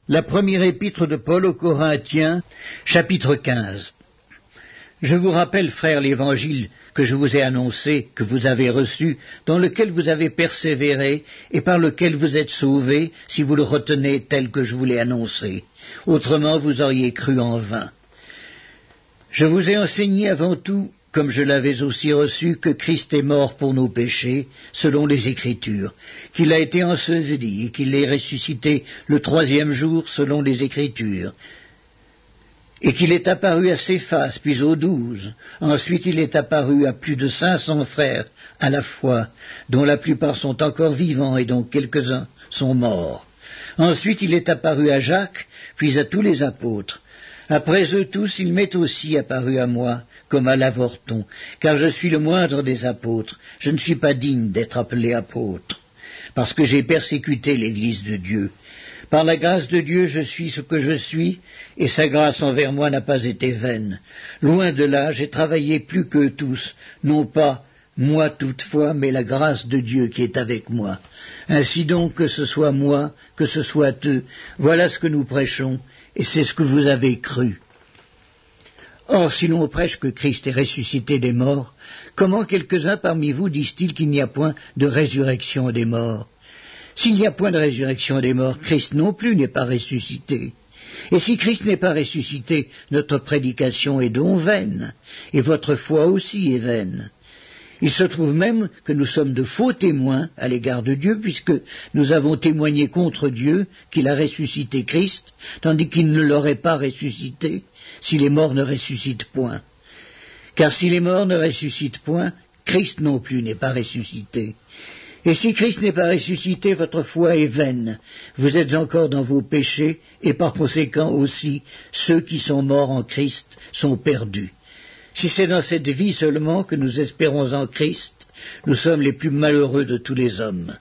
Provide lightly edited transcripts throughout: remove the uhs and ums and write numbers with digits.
La première épître de Paul aux Corinthiens, chapitre 15. Je vous rappelle, frères, l'évangile que je vous ai annoncé, que vous avez reçu, dans lequel vous avez persévéré, et par lequel vous êtes sauvés, si vous le retenez tel que je vous l'ai annoncé. Autrement, vous auriez cru en vain. Je vous ai enseigné avant tout, comme je l'avais aussi reçu, que Christ est mort pour nos péchés, selon les Écritures, qu'il a été enseveli et qu'il est ressuscité le 3e jour, selon les Écritures, et qu'il est apparu à Céphas, puis aux 12. Ensuite il est apparu à plus de 500 frères à la fois, dont la plupart sont encore vivants et dont quelques-uns sont morts. Ensuite il est apparu à Jacques, puis à tous les apôtres. Après eux tous, il m'est aussi apparu à moi, comme à l'avorton, car je suis le moindre des apôtres. Je ne suis pas digne d'être appelé apôtre, parce que j'ai persécuté l'Église de Dieu. Par la grâce de Dieu, je suis ce que je suis, et sa grâce envers moi n'a pas été vaine. Loin de là, j'ai travaillé plus qu'eux tous, non pas moi toutefois, mais la grâce de Dieu qui est avec moi. Ainsi donc, que ce soit moi, que ce soit eux, voilà ce que nous prêchons, et c'est ce que vous avez cru. Or, si l'on prêche que Christ est ressuscité des morts, comment quelques-uns parmi vous disent-ils qu'il n'y a point de résurrection des morts? S'il n'y a point de résurrection des morts, Christ non plus n'est pas ressuscité. Et si Christ n'est pas ressuscité, notre prédication est donc vaine, et votre foi aussi est vaine. Il se trouve même que nous sommes de faux témoins à l'égard de Dieu, puisque nous avons témoigné contre Dieu qu'il a ressuscité Christ, tandis qu'il ne l'aurait pas ressuscité si les morts ne ressuscitent point. Car si les morts ne ressuscitent point, Christ non plus n'est pas ressuscité. Et si Christ n'est pas ressuscité, votre foi est vaine. Vous êtes encore dans vos péchés, et par conséquent aussi, ceux qui sont morts en Christ sont perdus. Si c'est dans cette vie seulement que nous espérons en Christ, nous sommes les plus malheureux de tous les hommes.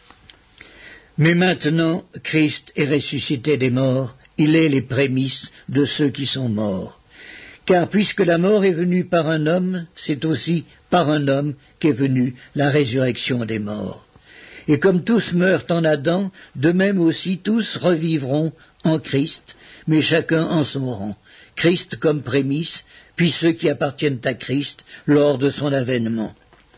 Mais maintenant, Christ est ressuscité des morts, il est les prémices de ceux qui sont morts. Car puisque la mort est venue par un homme, c'est aussi par un homme qu'est venue la résurrection des morts. Et comme tous meurent en Adam, de même aussi tous revivront en Christ, mais chacun en son rang. Christ comme prémisse, puis ceux qui appartiennent à Christ lors de son avènement.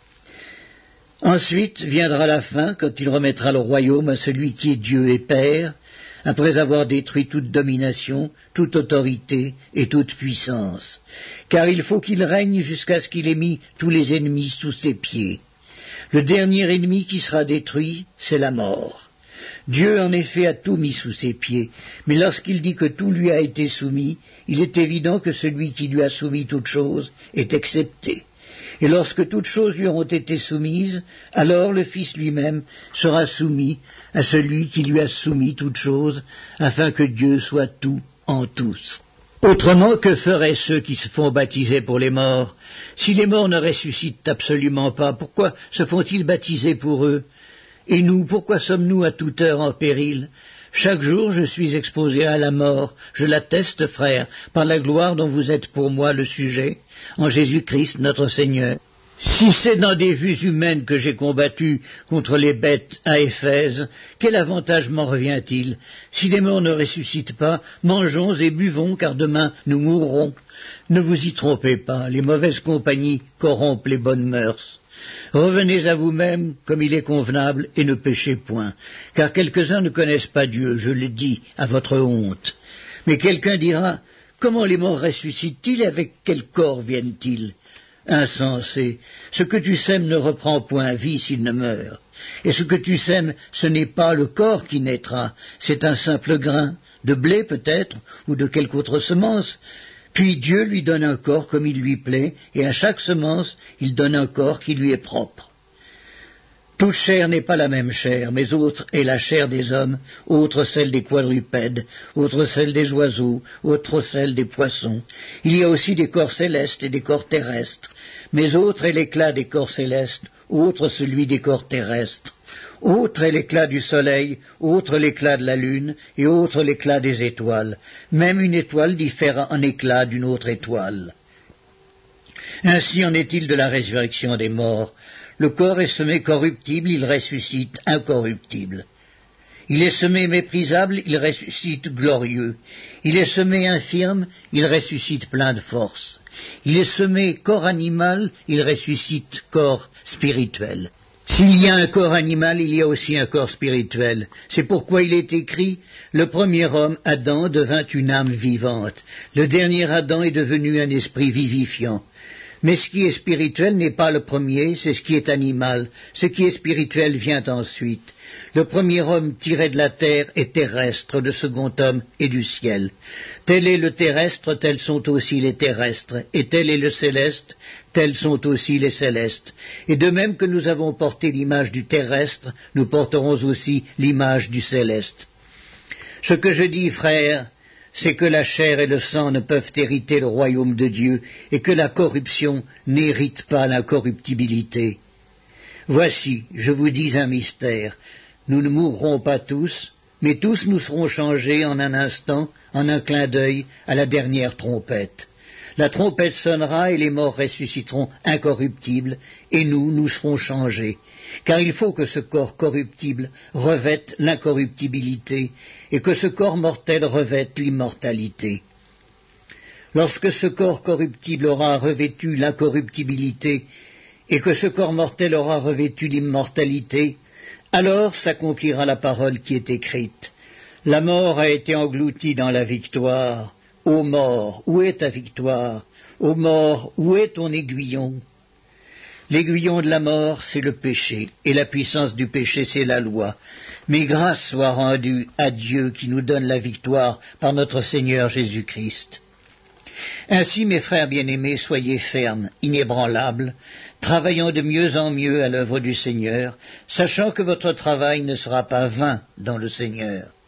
Ensuite viendra la fin, quand il remettra le royaume à celui qui est Dieu et Père, après avoir détruit toute domination, toute autorité et toute puissance. Car il faut qu'il règne jusqu'à ce qu'il ait mis tous les ennemis sous ses pieds. Le dernier ennemi qui sera détruit, c'est la mort. Dieu, en effet, a tout mis sous ses pieds, mais lorsqu'il dit que tout lui a été soumis, il est évident que celui qui lui a soumis toutes choses est excepté. Et lorsque toutes choses lui auront été soumises, alors le Fils lui-même sera soumis à celui qui lui a soumis toutes choses, afin que Dieu soit tout en tous. Autrement, que feraient ceux qui se font baptiser pour les morts? Si les morts ne ressuscitent absolument pas, pourquoi se font-ils baptiser pour eux? Et nous, pourquoi sommes-nous à toute heure en péril? Chaque jour je suis exposé à la mort, je l'atteste, frères, par la gloire dont vous êtes pour moi le sujet, en Jésus-Christ notre Seigneur. Si c'est dans des vues humaines que j'ai combattu contre les bêtes à Éphèse, quel avantage m'en revient-il? Si les morts ne ressuscitent pas, mangeons et buvons, car demain nous mourrons. Ne vous y trompez pas, les mauvaises compagnies corrompent les bonnes mœurs. Revenez à vous-même comme il est convenable et ne péchez point, car quelques-uns ne connaissent pas Dieu, je le dis à votre honte. Mais quelqu'un dira, comment les morts ressuscitent-ils et avec quel corps viennent-ils? Insensé, ce que tu sèmes ne reprend point vie s'il ne meurt. Et ce que tu sèmes, ce n'est pas le corps qui naîtra, c'est un simple grain, de blé peut-être, ou de quelque autre semence. Puis Dieu lui donne un corps comme il lui plaît, et à chaque semence, il donne un corps qui lui est propre. Toute chair n'est pas la même chair, mais autre est la chair des hommes, autre celle des quadrupèdes, autre celle des oiseaux, autre celle des poissons. Il y a aussi des corps célestes et des corps terrestres, mais autre est l'éclat des corps célestes, autre celui des corps terrestres. Autre est l'éclat du soleil, autre l'éclat de la lune, et autre l'éclat des étoiles. Même une étoile diffère en éclat d'une autre étoile. Ainsi en est-il de la résurrection des morts. Le corps est semé corruptible, il ressuscite incorruptible. Il est semé méprisable, il ressuscite glorieux. Il est semé infirme, il ressuscite plein de force. Il est semé corps animal, il ressuscite corps spirituel. S'il y a un corps animal, il y a aussi un corps spirituel. C'est pourquoi il est écrit, le premier homme, Adam, devint une âme vivante. Le dernier Adam est devenu un esprit vivifiant. Mais ce qui est spirituel n'est pas le premier, c'est ce qui est animal. Ce qui est spirituel vient ensuite. Le premier homme tiré de la terre est terrestre, le second homme est du ciel. Tel est le terrestre, tels sont aussi les terrestres, et tel est le céleste, tels sont aussi les célestes. Et de même que nous avons porté l'image du terrestre, nous porterons aussi l'image du céleste. Ce que je dis, frères, c'est que la chair et le sang ne peuvent hériter le royaume de Dieu, et que la corruption n'hérite pas l'incorruptibilité. Voici, je vous dis un mystère, nous ne mourrons pas tous, mais tous nous serons changés en un instant, en un clin d'œil, à la dernière trompette. La trompette sonnera et les morts ressusciteront incorruptibles, et nous serons changés. Car il faut que ce corps corruptible revête l'incorruptibilité, et que ce corps mortel revête l'immortalité. Lorsque ce corps corruptible aura revêtu l'incorruptibilité, et que ce corps mortel aura revêtu l'immortalité, alors s'accomplira la parole qui est écrite. La mort a été engloutie dans la victoire. Ô mort, où est ta victoire? Ô mort, où est ton aiguillon? L'aiguillon de la mort, c'est le péché, et la puissance du péché, c'est la loi. Mais grâce soit rendue à Dieu qui nous donne la victoire par notre Seigneur Jésus-Christ. Ainsi, mes frères bien-aimés, soyez fermes, inébranlables, travaillant de mieux en mieux à l'œuvre du Seigneur, sachant que votre travail ne sera pas vain dans le Seigneur.